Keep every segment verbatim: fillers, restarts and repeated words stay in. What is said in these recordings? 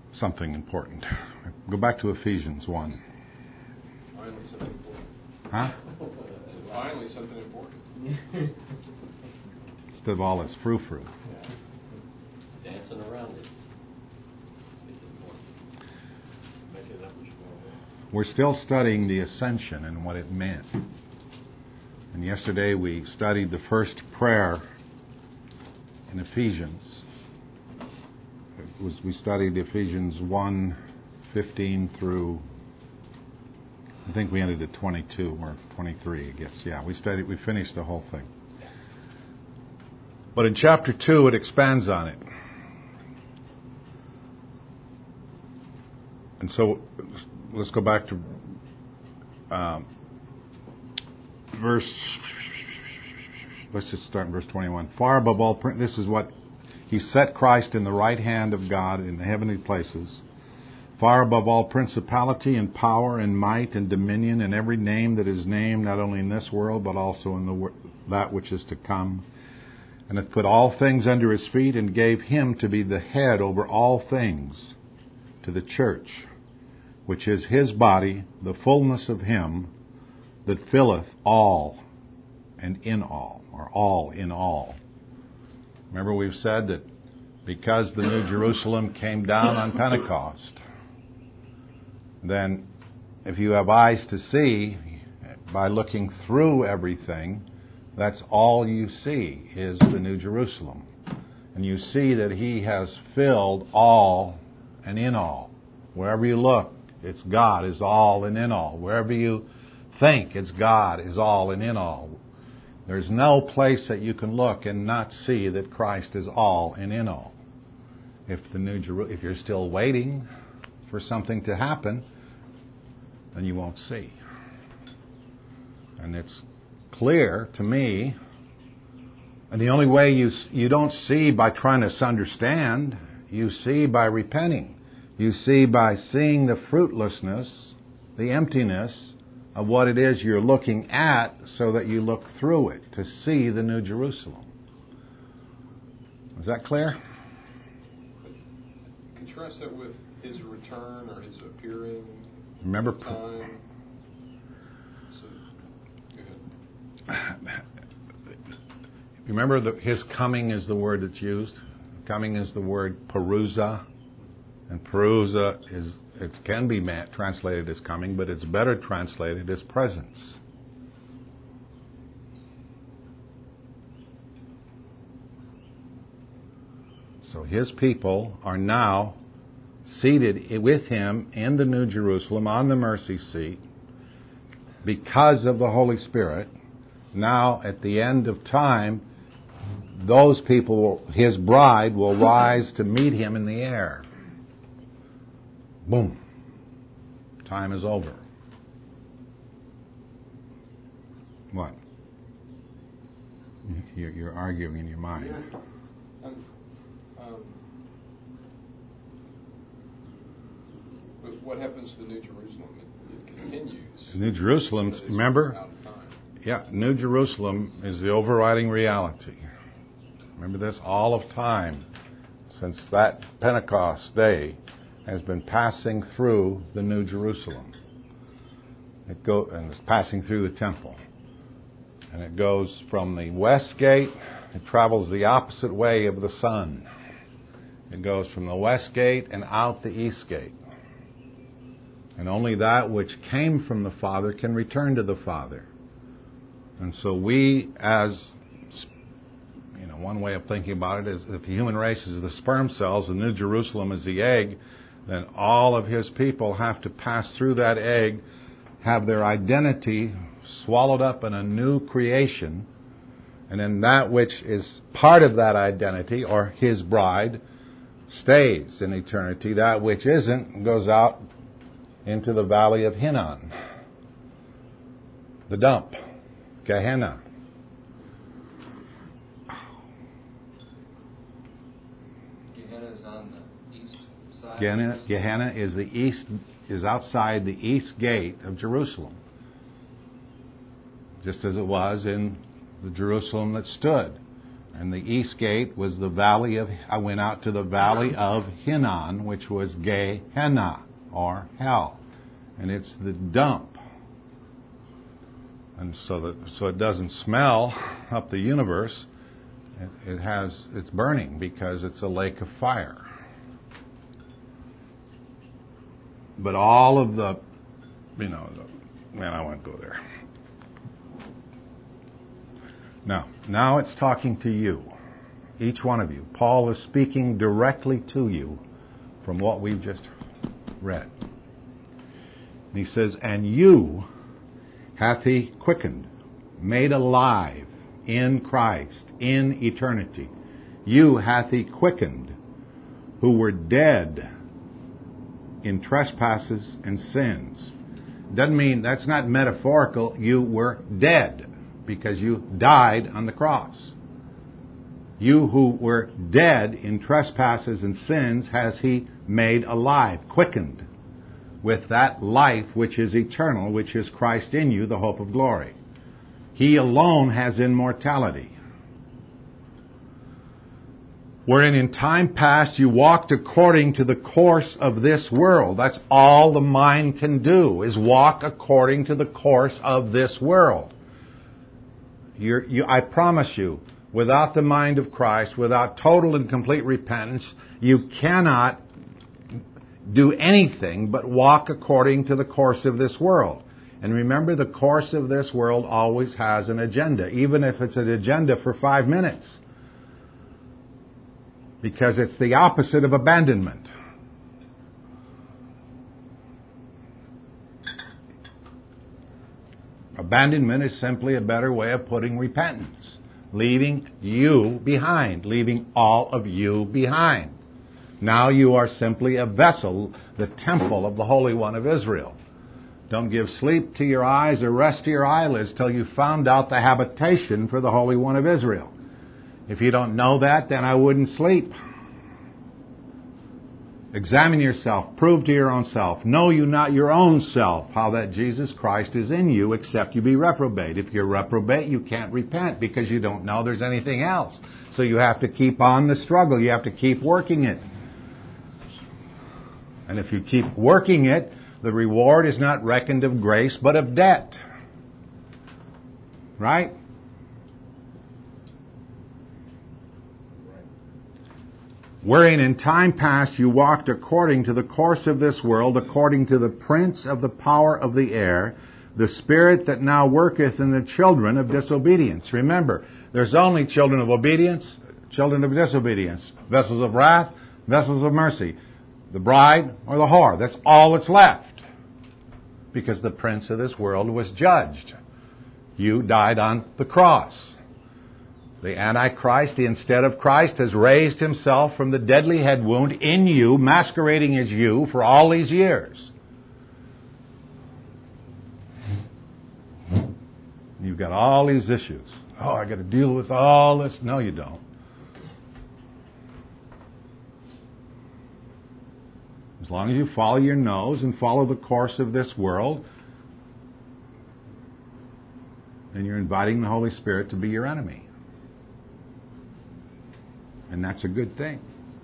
something important. Go back to Ephesians one. Finally something important. Huh? So finally something important. Instead of all this frou-frou. Yeah. Dancing around it. Make it up as you go. We're still studying the ascension and what it meant. And yesterday we studied the first prayer in Ephesians. It was, we studied Ephesians one fifteen through, I think we ended at twenty-two or twenty-three, I guess. Yeah, we studied, we finished the whole thing. But in chapter two, it expands on it. And so let's go back to um, verse, let's just start in verse twenty-one. Far above all, this is what he set Christ in the right hand of God in the heavenly places, far above all principality and power and might and dominion and every name that is named, not only in this world, but also in the that which is to come, and hath put all things under his feet, and gave him to be the head over all things to the church, which is his body, the fullness of him that filleth all and in all, or all in all. Remember, we've said that because the New Jerusalem came down on Pentecost, then if you have eyes to see, by looking through everything, that's all you see is the New Jerusalem. And you see that he has filled all and in all. Wherever you look, it's God is all and in all. Wherever you think, it's God is all and in all. There's no place that you can look and not see that Christ is all and in all. If the New Jeru- if you're still waiting for something to happen, then you won't see. And it's clear to me, and the only way you you don't see by trying to understand, you see by repenting. You see by seeing the fruitlessness, the emptiness of what it is you're looking at, so that you look through it to see the New Jerusalem. Is that clear? Contrast that with his return or his appearing. Remember, time. So, go ahead. Remember that his coming is the word that's used. Coming is the word parousa. And parousa is, it can be translated as coming, but it's better translated as presence. So his people are now seated with him in the New Jerusalem on the mercy seat because of the Holy Spirit. Now, at the end of time, those people, his bride, will rise to meet him in the air. Boom. Time is over. What? You're, you're arguing in your mind. Yeah. Um, um, but what happens to the New Jerusalem? It, it continues. New Jerusalem, remember? Out of time. Yeah, New Jerusalem is the overriding reality. Remember this? All of time, since that Pentecost day, has been passing through the New Jerusalem. It go and it's passing through the temple. And it goes from the west gate, it travels the opposite way of the sun. It goes from the west gate and out the east gate. And only that which came from the Father can return to the Father. And so we, as, you know, one way of thinking about it is if the human race is the sperm cells, the New Jerusalem is the egg, then all of his people have to pass through that egg, have their identity swallowed up in a new creation, and then that which is part of that identity, or his bride, stays in eternity. That which isn't goes out into the valley of Hinnom, the dump, Gehenna. Gehenna, Gehenna is the east, is outside the east gate of Jerusalem, just as it was in the Jerusalem that stood. And the east gate was the valley of, I went out to the valley of Hinnom, which was Gehenna, or hell. And it's the dump. And so that so it doesn't smell up the universe. It, it has, it's burning because it's a lake of fire. But all of the, you know, the, man, I won't go there. Now, now it's talking to you, each one of you. Paul is speaking directly to you from what we've just read. And he says, and you hath he quickened, made alive in Christ, in eternity. You hath he quickened, who were dead in trespasses and sins. Doesn't mean, that's not metaphorical, you were dead. Because you died on the cross. You who were dead in trespasses and sins has he made alive, quickened, with that life which is eternal, which is Christ in you, the hope of glory. He alone has immortality. Wherein in time past you walked according to the course of this world. That's all the mind can do, is walk according to the course of this world. You're, you, I promise you, without the mind of Christ, without total and complete repentance, you cannot do anything but walk according to the course of this world. And remember, the course of this world always has an agenda, even if it's an agenda for five minutes. Because it's the opposite of abandonment. Abandonment is simply a better way of putting repentance. Leaving you behind. Leaving all of you behind. Now you are simply a vessel, the temple of the Holy One of Israel. Don't give sleep to your eyes or rest to your eyelids till you found out the habitation for the Holy One of Israel. If you don't know that, then I wouldn't sleep. Examine yourself. Prove to your own self. Know you not your own self, how that Jesus Christ is in you, except you be reprobate. If you're reprobate, you can't repent because you don't know there's anything else. So you have to keep on the struggle. You have to keep working it. And if you keep working it, the reward is not reckoned of grace, but of debt. Right? Wherein in time past you walked according to the course of this world, according to the prince of the power of the air, the spirit that now worketh in the children of disobedience. Remember, there's only children of obedience, children of disobedience, vessels of wrath, vessels of mercy, the bride or the whore. That's all that's left. Because the prince of this world was judged. You died on the cross. The Antichrist, the instead of Christ, has raised himself from the deadly head wound in you, masquerading as you for all these years. You've got all these issues. Oh, I got to deal with all this. No, you don't. As long as you follow your nose and follow the course of this world, then you're inviting the Holy Spirit to be your enemy. And that's a good thing.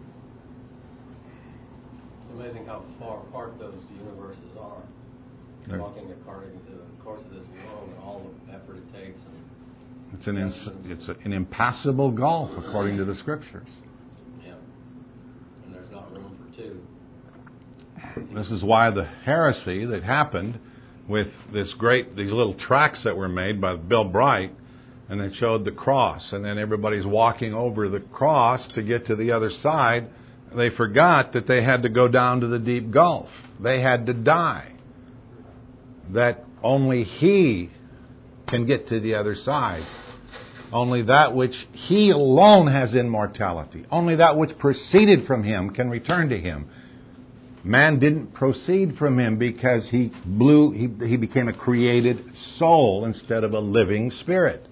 It's amazing how far apart those universes are. They're, Walking according to the course of this world and all the effort it takes. And it's an ins- it's a, an impassable gulf according to the Scriptures. Yeah. And there's not room for two. This is why the heresy that happened with this great these little tracts that were made by Bill Bright. And they showed the cross, and then everybody's walking over the cross to get to the other side. They forgot that they had to go down to the deep gulf. They had to die. That only He can get to the other side. Only that which He alone has immortality. Only that which proceeded from Him can return to Him. Man didn't proceed from Him because He blew. He, he became a created soul instead of a living spirit.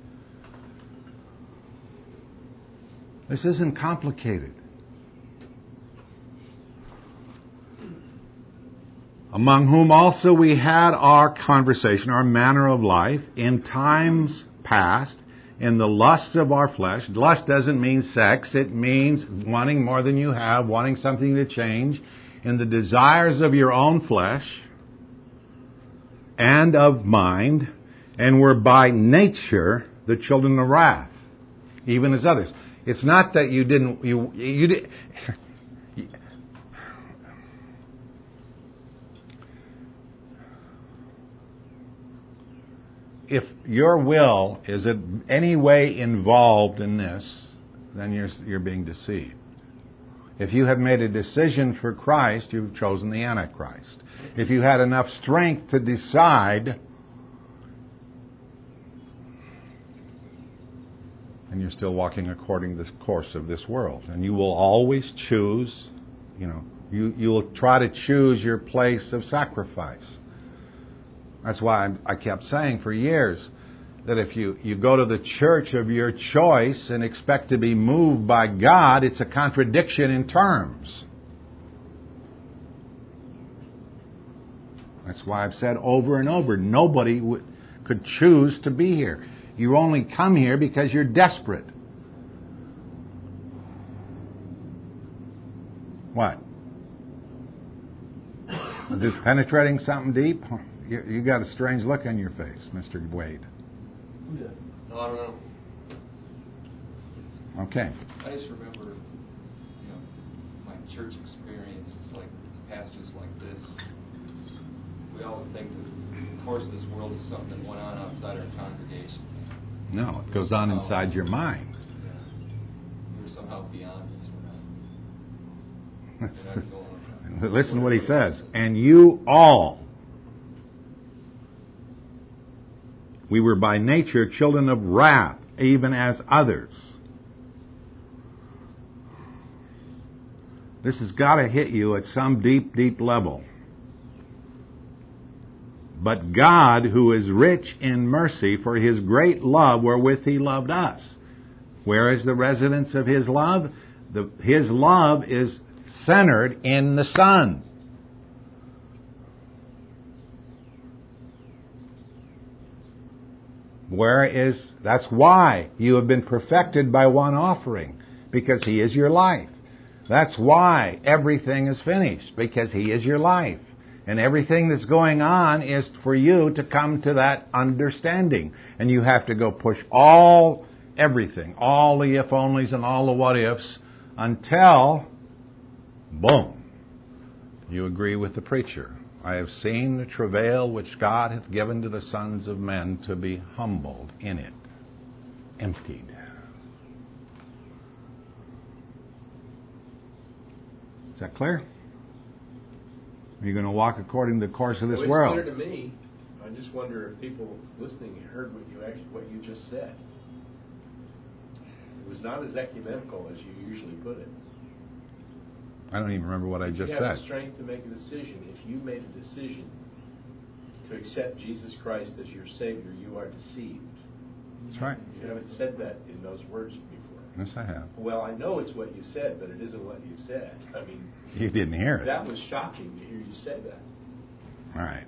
This isn't complicated. Among whom also we had our conversation, our manner of life, in times past, in the lusts of our flesh. Lust doesn't mean sex. It means wanting more than you have, wanting something to change. In the desires of your own flesh and of mind, and were by nature the children of wrath, even as others. It's not that you didn't, you, you did. If your will is in any way involved in this, then you're, you're being deceived. If you have made a decision for Christ, you've chosen the Antichrist. If you had enough strength to decide, and you're still walking according to the course of this world. And you will always choose, you know, you, you will try to choose your place of sacrifice. That's why I, I kept saying for years that if you, you go to the church of your choice and expect to be moved by God, it's a contradiction in terms. That's why I've said over and over, nobody w- could choose to be here. You only come here because you're desperate. What? Is this penetrating something deep? You, you got a strange look on your face, Mister Wade. No, I don't know. Okay. I just remember, you know, my church experience. It's like pastors like this. We all think that the course of this world is something that went on outside our congregation. No, it goes on inside your mind. Yeah. We're somehow beyond this. We're not, we're not going. Listen to what he says. And you all, we were by nature children of wrath, even as others. This has got to hit you at some deep, deep level. But God, who is rich in mercy for His great love wherewith He loved us. Where is the residence of His love? The, His love is centered in the Son. Where is, that's why you have been perfected by one offering, because He is your life. That's why everything is finished, because He is your life. And everything that's going on is for you to come to that understanding. And you have to go push all, everything, all the if-onlys and all the what-ifs, until, boom, you agree with the preacher. I have seen the travail which God hath given to the sons of men to be humbled in it, emptied. Is that clear? Are you going to walk according to the course of this well, it's world? It's clear to me. I just wonder if people listening heard what you actually what you just said. It was not as ecumenical as you usually put it. I don't even remember what I if just you have said. the strength to make a decision. If you made a decision to accept Jesus Christ as your Savior, you are deceived. That's right. You haven't said that in those words before. Yes, I have. Well, I know it's what you said, but it isn't what you said. I mean, you didn't hear it. That was shocking to hear you say that. All right.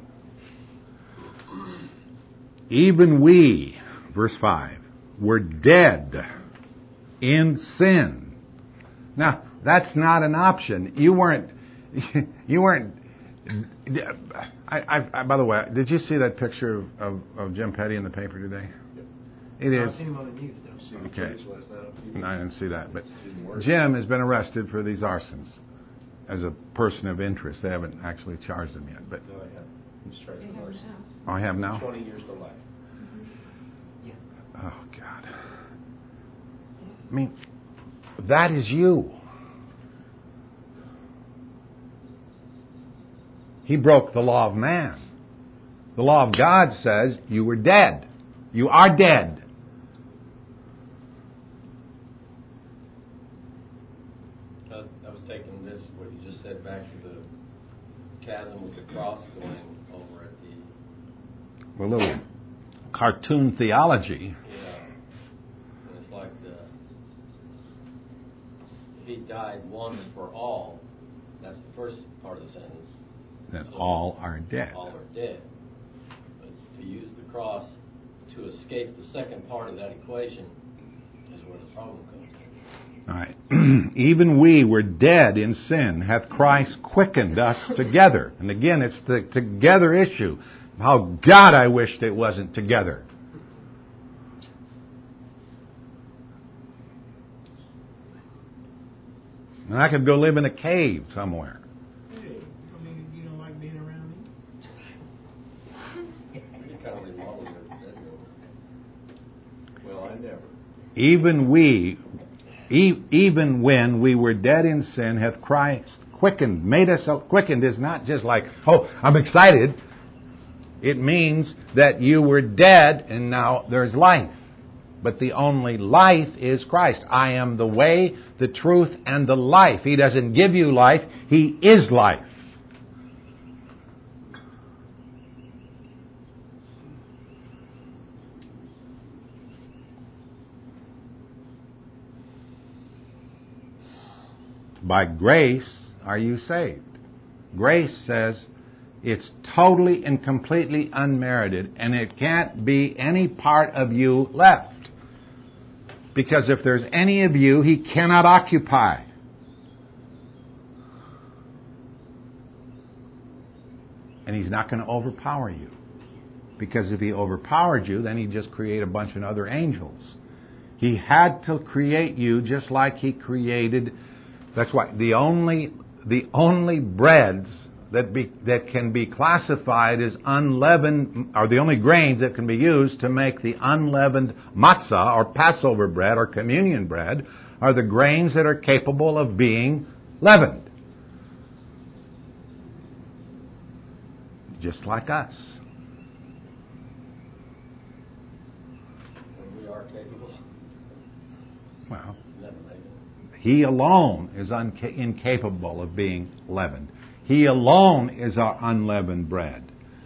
Even we, verse five, were dead in sin. Now, that's not an option. You weren't. You weren't. I, I, I, by the way, did you see that picture of, of, of Jim Petty in the paper today? Yep. It is. I've seen him on the news. Okay. No, I didn't see that. But Jim has been arrested for these arsons as a person of interest. They haven't actually charged him yet. But no, I haven't. He's charged with arson. Oh, I have now? twenty years to life. Yeah. Oh, God. I mean, that is you. He broke the law of man. The law of God says you were dead. You are dead. I, I was taking this, what you just said, back to the chasm with the cross going over at the... A little cartoon theology. Yeah. And it's like the... He died once for all. That's the first part of the sentence. Then So all are dead. All are dead. But to use the cross to escape the second part of that equation is where the problem comes in. All right. Even we were dead in sin, hath Christ quickened us together. And again, it's the together issue. How God I wished it wasn't together. And I could go live in a cave somewhere. Hey, I mean, you don't like being around me? You kind of remodel your bedroom. Well, I never. Even we, e- even when we were dead in sin, hath Christ quickened, made us quickened is not just like, oh, I'm excited. It means that you were dead and now there's life. But the only life is Christ. I am the way, the truth, and the life. He doesn't give you life. He is life. By grace are you saved. Grace says it's totally and completely unmerited, and it can't be any part of you left. Because if there's any of you, He cannot occupy. And He's not going to overpower you. Because if He overpowered you, then He'd just create a bunch of other angels. He had to create you just like He created. That's why the only the only breads that be that can be classified as unleavened are the only grains that can be used to make the unleavened matzah or Passover bread or communion bread are the grains that are capable of being leavened. Just like us. And we are capable. Well, Never made it. He alone is unca- incapable of being leavened. He alone is our unleavened bread.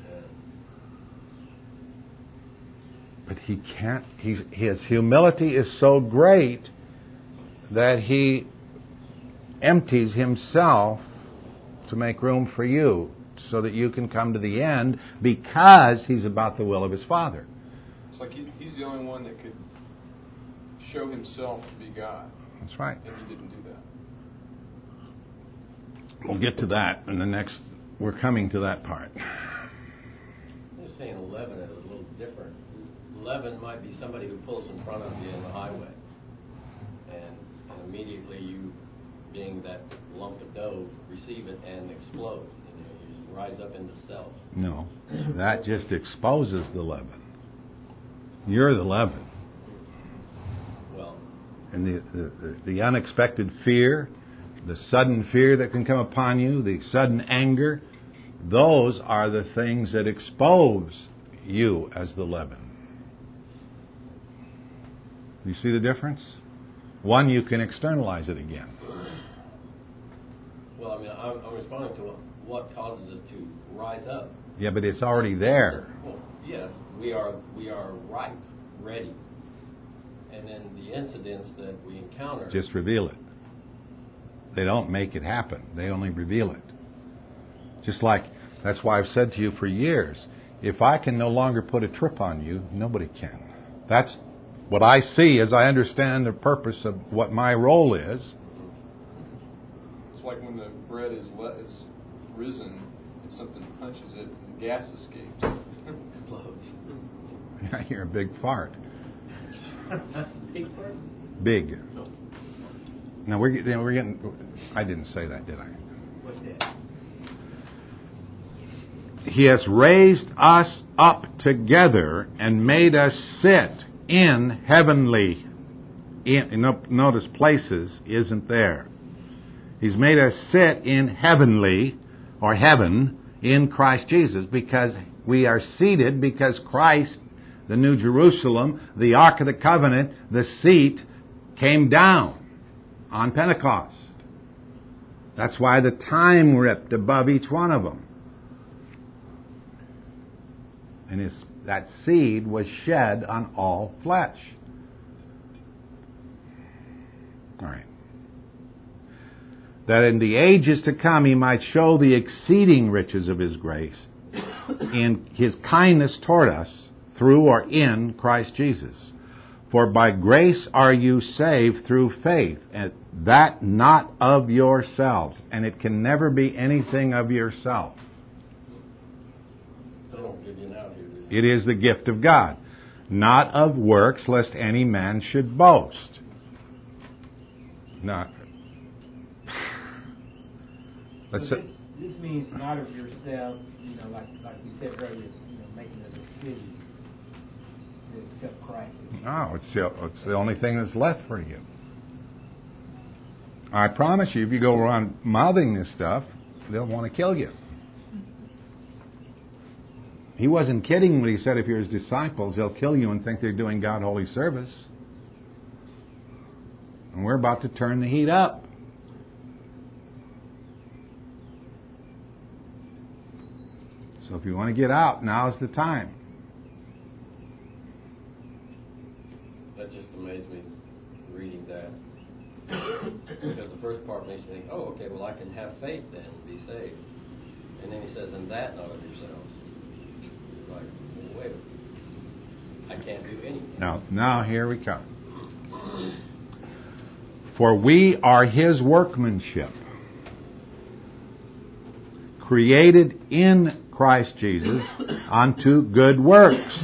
But He can't, he's, His humility is so great that He empties Himself to make room for you so that you can come to the end because He's about the will of His Father. It's like he, He's the only one that could show Himself to be God. That's right. And He didn't do that. We'll get to that in the next, we're coming to that part. I'm just saying eleven is a little different. eleven might be somebody who pulls in front of you in the highway. And, and immediately you, being that lump of dough, receive it and explode. You know, you rise up into self. No, that just exposes the leaven. You're the leaven. Well, And the, the, the unexpected fear, the sudden fear that can come upon you, the sudden anger, those are the things that expose you as the leaven. You see the difference? One, you can externalize it again. well, I mean, I'm, I'm responding to what, what causes us to rise up. Yeah, but it's already there. Well, yes, we are we are ripe, ready, and then the incidents that we encounter. Just reveal it. They don't make it happen. They only reveal it. Just like, that's why I've said to you for years, if I can no longer put a trip on you, nobody can. That's what I see as I understand the purpose of what my role is. It's like when the bread is, le- is risen and something punches it and gas escapes. Explodes. I hear a big fart. Big part? Big. Now we're getting, we're getting, I didn't say that, did I? What's that? He has raised us up together and made us sit in heavenly, in, notice places isn't there. He's made us sit in heavenly, or heaven, in Christ Jesus, because we are seated because Christ, the New Jerusalem, the Ark of the Covenant, the seat, came down on Pentecost. That's why the time ripped above each one of them. And his, that seed was shed on all flesh. All right. That in the ages to come he might show the exceeding riches of his grace in his kindness toward us through or in Christ Jesus. For by grace are you saved through faith, and that not of yourselves. And it can never be anything of yourself. It is the gift of God, not of works, lest any man should boast. Not. Let's So this, this means not of yourself, you know, like like we said earlier, you know, making a decision to accept Christ. No, it's the, it's the only thing that's left for you. I promise you, if you go around mouthing this stuff, they'll want to kill you. He wasn't kidding when he said if you're his disciples, they'll kill you and think they're doing God holy service. And we're about to turn the heat up. So if you want to get out, now's the time. That just amazed me reading that. Because the first part makes you think, oh, okay, well, I can have faith then and be saved. And then he says, and that not of yourselves. It's like, well, wait, I can't do anything. Now, now here we come. For we are his workmanship, created in Christ Jesus unto good works.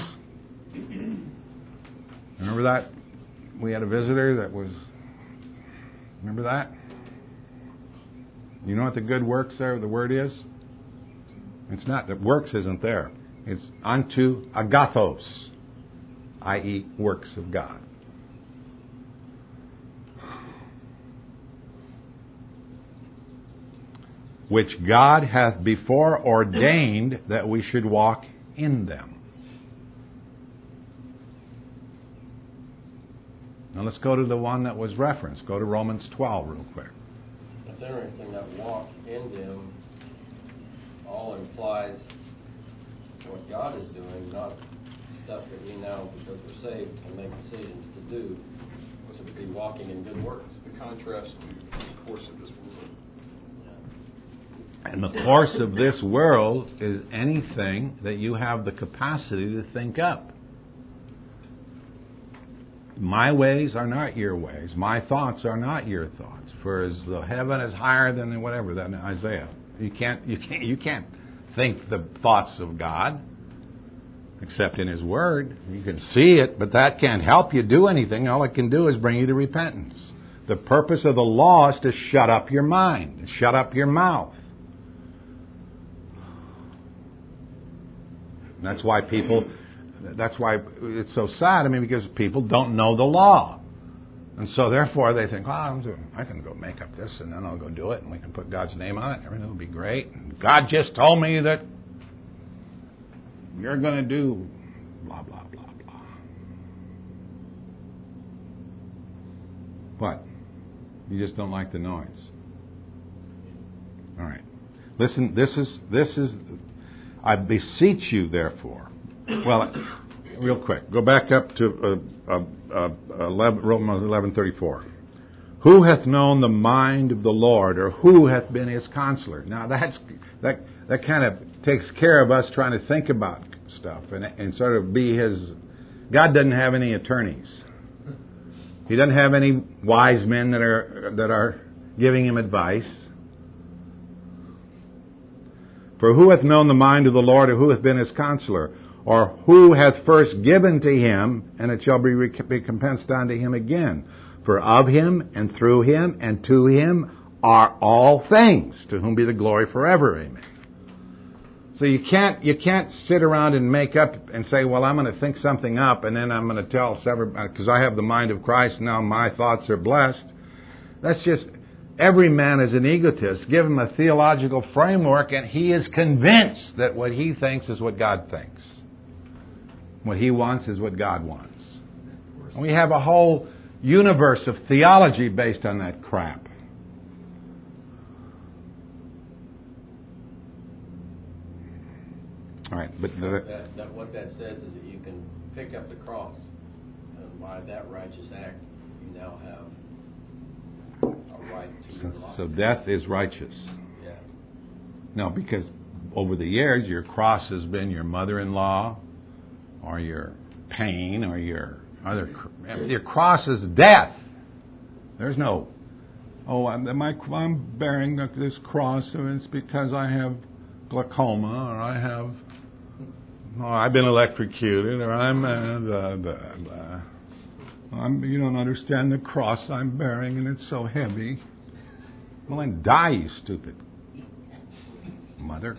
Remember that? We had a visitor that was... Remember that? You know what the good works there, the word is? It's not, the works isn't there. It's unto agathos, that is works of God. Which God hath before ordained that we should walk in them. Now let's go to the one that was referenced. Go to Romans twelve real quick. It's interesting that walk in them all implies what God is doing, not stuff that we now, because we're saved, can make decisions to do, which would be walking in good works. The contrast to the course of this world. And the course of this world is anything that you have the capacity to think up. My ways are not your ways. My thoughts are not your thoughts. For as the heaven is higher than whatever, that Isaiah. You can't, you can't, you can't think the thoughts of God except in His Word. You can see it, but that can't help you do anything. All it can do is bring you to repentance. The purpose of the law is to shut up your mind, shut up your mouth. And that's why people, that's why it's so sad. I mean, because people don't know the law. And so therefore they think, oh, I'm doing, I can go make up this and then I'll go do it and we can put God's name on it. Everything will be great. And God just told me that you're going to do blah, blah, blah, blah. What? You just don't like the noise. All right. Listen, this is, this is, I beseech you, therefore. Well, real quick, go back up to uh, uh, uh, eleven, Romans eleven thirty-four. Who hath known the mind of the Lord, or who hath been His counselor? Now that's that that kind of takes care of us trying to think about stuff and, and sort of be His. God doesn't have any attorneys. He doesn't have any wise men that are that are giving Him advice. For who hath known the mind of the Lord, or who hath been His counselor? Or who hath first given to Him, and it shall be recompensed unto Him again? For of Him, and through Him, and to Him are all things, to whom be the glory forever. Amen. So you can't you can't sit around and make up and say, well, I'm going to think something up, and then I'm going to tell several, because I have the mind of Christ, now my thoughts are blessed. That's just, every man is an egotist. Give him a theological framework, and he is convinced that what he thinks is what God thinks. What he wants is what God wants. And we have a whole universe of theology based on that crap. All right, but the, that, that, what that says is that you can pick up the cross, and by that righteous act, you now have a right to so, your life. so death is righteous. Yeah. No, because over the years, your cross has been your mother-in-law, or your pain or your other. Your cross is death. There's no, oh, I'm, I'm bearing this cross and it's because I have glaucoma or I have, oh, I've been electrocuted or I'm, uh, blah, blah, blah. I'm, you don't understand the cross I'm bearing and it's so heavy. Well, then die, you stupid mother.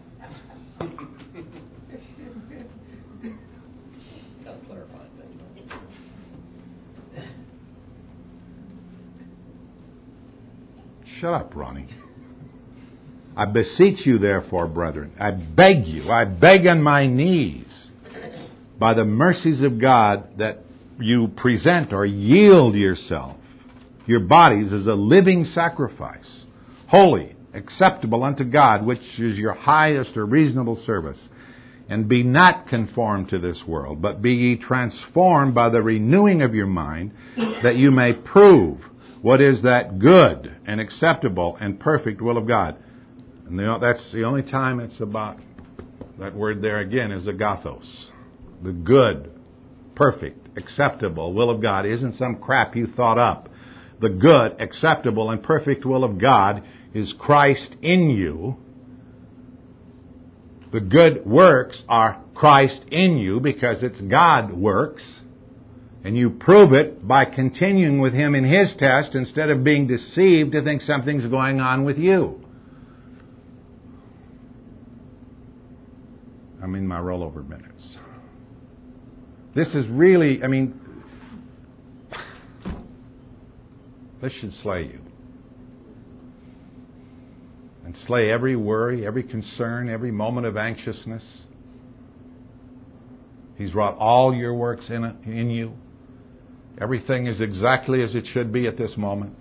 Kind of clarifying thing. Shut up, Ronnie. I beseech you, therefore, brethren, I beg you, I beg on my knees, by the mercies of God, that you present or yield yourself, your bodies, as a living sacrifice, holy, acceptable unto God, which is your highest or reasonable service. And be not conformed to this world, but be ye transformed by the renewing of your mind, that you may prove what is that good and acceptable and perfect will of God. And the, that's the only time it's about, that word there again is agathos. The good, perfect, acceptable will of God. It isn't some crap you thought up. The good, acceptable, and perfect will of God is Christ in you. The good works are Christ in you because it's God works. And you prove it by continuing with Him in His test instead of being deceived to think something's going on with you. I'm in my rollover minutes. This is really, I mean, this should slay you. And slay every worry, every concern, every moment of anxiousness. He's wrought all your works in it, in you. Everything is exactly as it should be at this moment.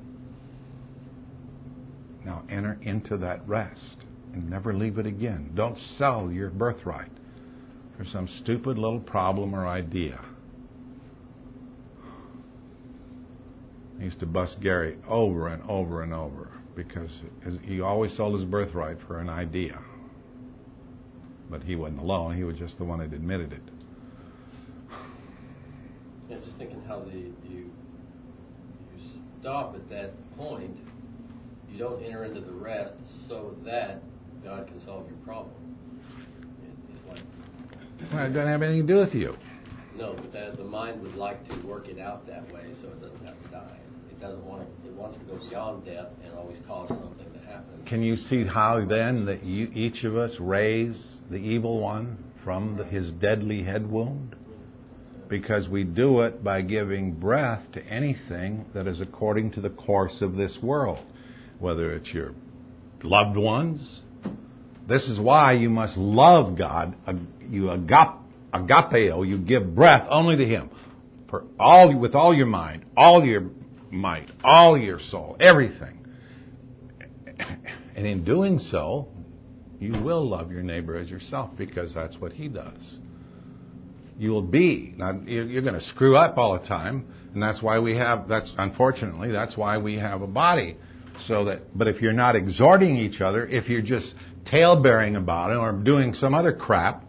Now enter into that rest and never leave it again. Don't sell your birthright for some stupid little problem or idea. I used to bust Gary over and over and over because he always sold his birthright for an idea. But he wasn't alone. He was just the one that admitted it. Yeah, just thinking how the you you stop at that point. You don't enter into the rest so that God can solve your problem. It, it's like, well, it doesn't have anything to do with you. No, but that, the mind would like to work it out that way so it doesn't have to die. It doesn't want to. It wants to go beyond death and always cause something to happen. Can you see how then that you, each of us raise the evil one from the, his deadly head wound? Because we do it by giving breath to anything that is according to the course of this world. Whether it's your loved ones. This is why you must love God. You agap, agapeo, you give breath only to Him. For all, with all your mind, all your might, all your soul, everything. And in doing so, you will love your neighbor as yourself because that's what He does. You will be. Now, you're going to screw up all the time, and that's why we have, that's unfortunately, that's why we have a body. So that, but if you're not exhorting each other, if you're just tale-bearing about it or doing some other crap,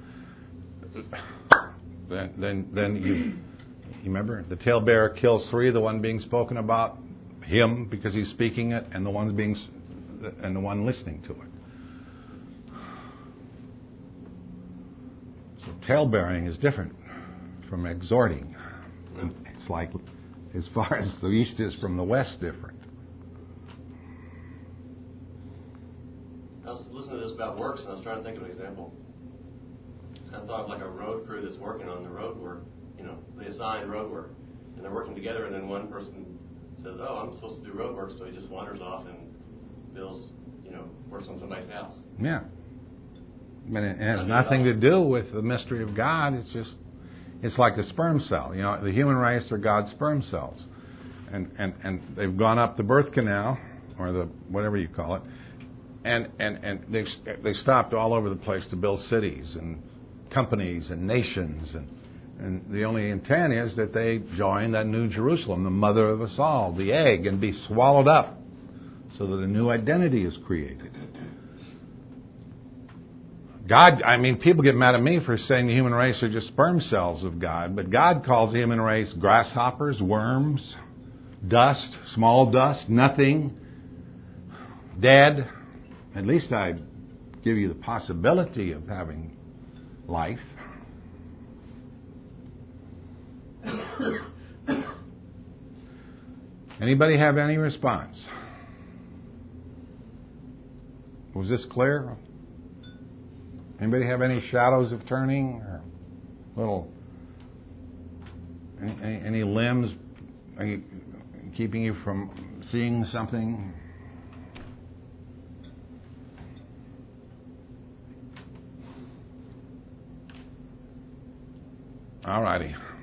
then then, then you, you remember, the talebearer kills three, the one being spoken about, him because he's speaking it, and the one being, and the one listening to it. So tale-bearing is different from exhorting. It's like, as far as the east is from the west, different. I was listening to this about works, and I was trying to think of an example. I thought of like a road crew that's working on the road work. You know, they assign road work, and they're working together, and then one person says, "Oh, I'm supposed to do road work," so he just wanders off and builds, you know, works on somebody's house. Yeah. I mean, it has nothing to do with the mystery of God. It's just, it's like the sperm cell. You know, the human race are God's sperm cells, and and and they've gone up the birth canal or the whatever you call it. And, and, and they've, they stopped all over the place to build cities and companies and nations. And, and the only intent is that they join that new Jerusalem, the mother of us all, the egg, and be swallowed up so that a new identity is created. God, I mean, people get mad at me for saying the human race are just sperm cells of God, but God calls the human race grasshoppers, worms, dust, small dust, nothing, dead. At least I give you the possibility of having life. Anybody have any response? Was this clear? Anybody have any shadows of turning, or little any, any, any limbs keeping you from seeing something? All righty.